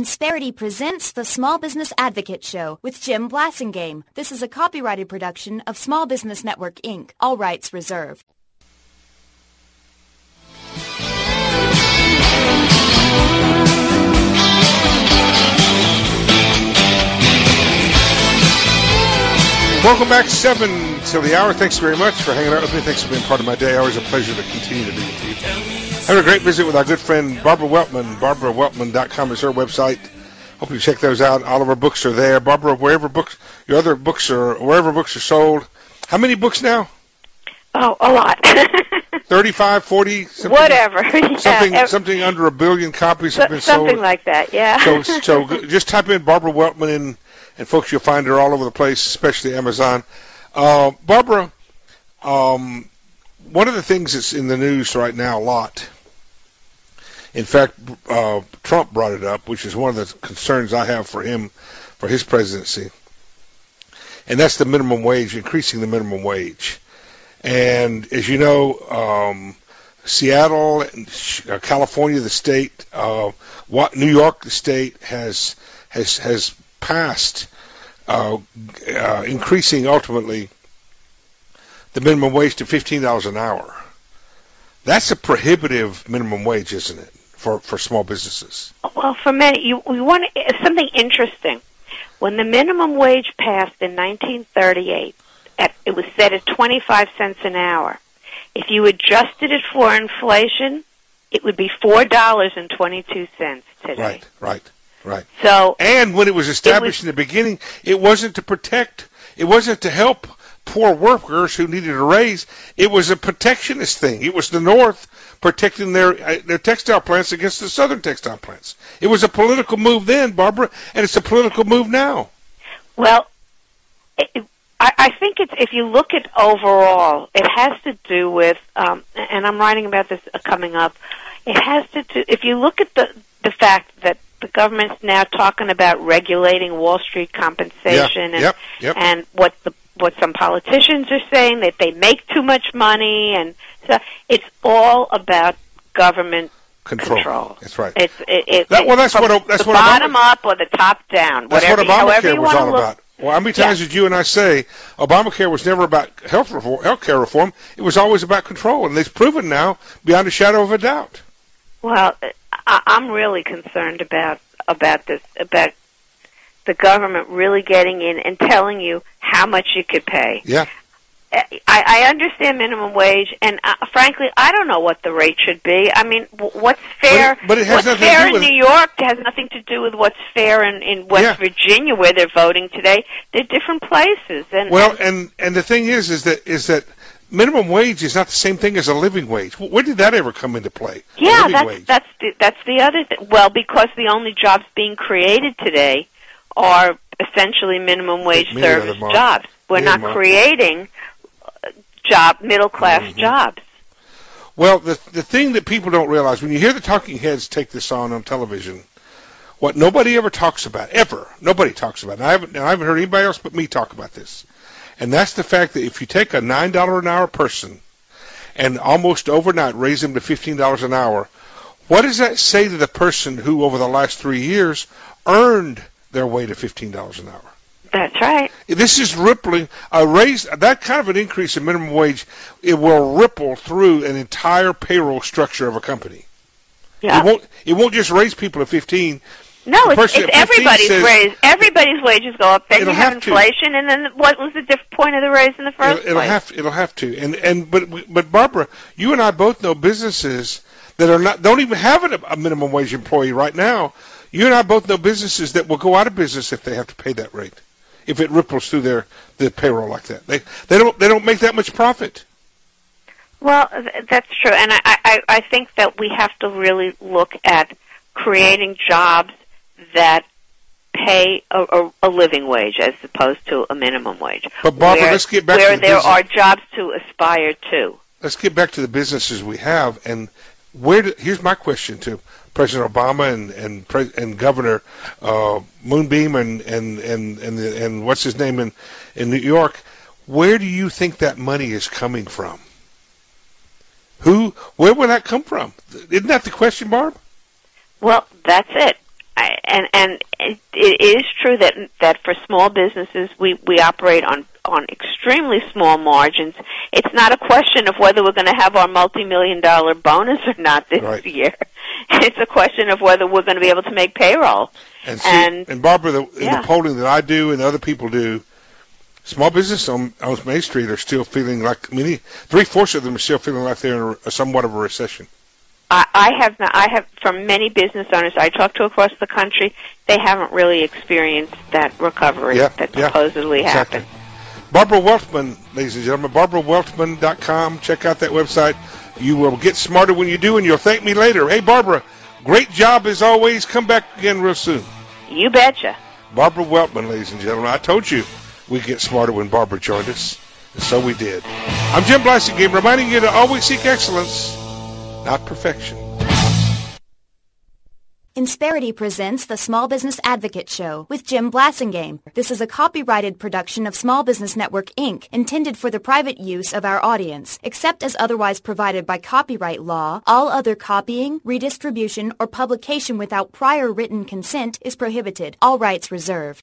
Insperity presents the Small Business Advocate Show with Jim Blasingame. This is a copyrighted production of Small Business Network, Inc. All rights reserved. Welcome back, 7 till the hour. Thanks very much for hanging out with me. Thanks for being part of my day. Always a pleasure to continue to be with you. Having a great visit with our good friend Barbara Weltman. BarbaraWeltman.com is her website. Hope you check those out. All of her books are there. Barbara, wherever books are sold. How many books now? Oh, a lot. 35, 40? Whatever. Something under 1 billion copies have been sold. Something like that, yeah. So just type in Barbara Weltman and folks, you'll find her all over the place, especially Amazon. Barbara, one of the things that's in the news right now a lot, in fact, Trump brought it up, which is one of the concerns I have for him, for his presidency, and that's the minimum wage, increasing the minimum wage. And as you know, Seattle, California, the state, New York, the state has passed increasing ultimately the minimum wage to $15 an hour. That's a prohibitive minimum wage, isn't it, for small businesses? Well, for many, we want something interesting. When the minimum wage passed in 1938, it was set at 25 cents an hour. If you adjusted it for inflation, it would be $4.22 today. Right. So, and when it was established in the beginning, it wasn't to help poor workers who needed a raise. It was a protectionist thing. It was the North protecting their textile plants against the Southern textile plants. It was a political move then, Barbara, and it's a political move now. Well, I think if you look at overall, it has to do with, and I'm writing about this coming up, it has to do, if you look at the fact that the government's now talking about regulating Wall Street compensation and what some politicians are saying, that they make too much money, and so it's all about government control. That's right. That's what bottom up or the top down. That's what Obamacare was all about. Well, how many times did you and I say Obamacare was never about health care reform? It was always about control, and it's proven now beyond a shadow of a doubt. Well, I'm really concerned about this, about the government really getting in and telling you how much you could pay. Yeah. I understand minimum wage, and frankly, I don't know what the rate should be. I mean, what's fair? But it has what's nothing fair to do with in New York has nothing to do with what's fair in West Virginia, where they're voting today. They're different places. And the thing is that minimum wage is not the same thing as a living wage. When did that ever come into play? Yeah, that's the other thing. Well, because the only jobs being created today are essentially minimum wage service jobs. We're not creating middle class jobs. Well, the thing that people don't realize, when you hear the talking heads take this on television, what nobody ever talks about, nobody talks about, and I haven't heard anybody else but me talk about this, and that's the fact that if you take a $9 an hour person and almost overnight raise them to $15 an hour, what does that say to the person who over the last 3 years earned their way to $15 an hour? That's right. This is rippling. That kind of an increase in minimum wage, it will ripple through an entire payroll structure of a company. Yeah. It won't just raise people to 15. No, it's everybody's raise. Everybody's wages go up. Then you have inflation, and then what was the point of the raise in the first place? It'll have to. But Barbara, you and I both know businesses that don't even have a minimum wage employee right now. You and I both know businesses that will go out of business if they have to pay that rate, if it ripples through their payroll like that. They don't make that much profit. Well, that's true, and I think that we have to really look at creating jobs that pay a living wage as opposed to a minimum wage. But Barbara, let's get back to the there are jobs to aspire to. Let's get back to the businesses we have, and here's my question to President Obama and Governor Moonbeam and what's his name in New York. Where do you think that money is coming from? Where will that come from? Isn't that the question, Barb? Well, that's it. it is true that for small businesses we operate on extremely small margins. It's not a question of whether we're going to have our multi-million-dollar bonus or not this year. It's a question of whether we're going to be able to make payroll. And Barbara, in the polling that I do and other people do, small business on Main Street are still feeling like 3/4 of them are still feeling like they're in somewhat of a recession. I have from many business owners I talk to across the country, they haven't really experienced that recovery that supposedly happened. Barbara Weltman, ladies and gentlemen, BarbaraWeltman.com. Check out that website. You will get smarter when you do, and you'll thank me later. Hey, Barbara, great job as always. Come back again real soon. You betcha. Barbara Weltman, ladies and gentlemen. I told you we'd get smarter when Barbara joined us, and so we did. I'm Jim Blasingame, reminding you to always seek excellence, not perfection. Insperity presents the Small Business Advocate Show with Jim Blasingame. This is a copyrighted production of Small Business Network, Inc., intended for the private use of our audience. Except as otherwise provided by copyright law, all other copying, redistribution, or publication without prior written consent is prohibited. All rights reserved.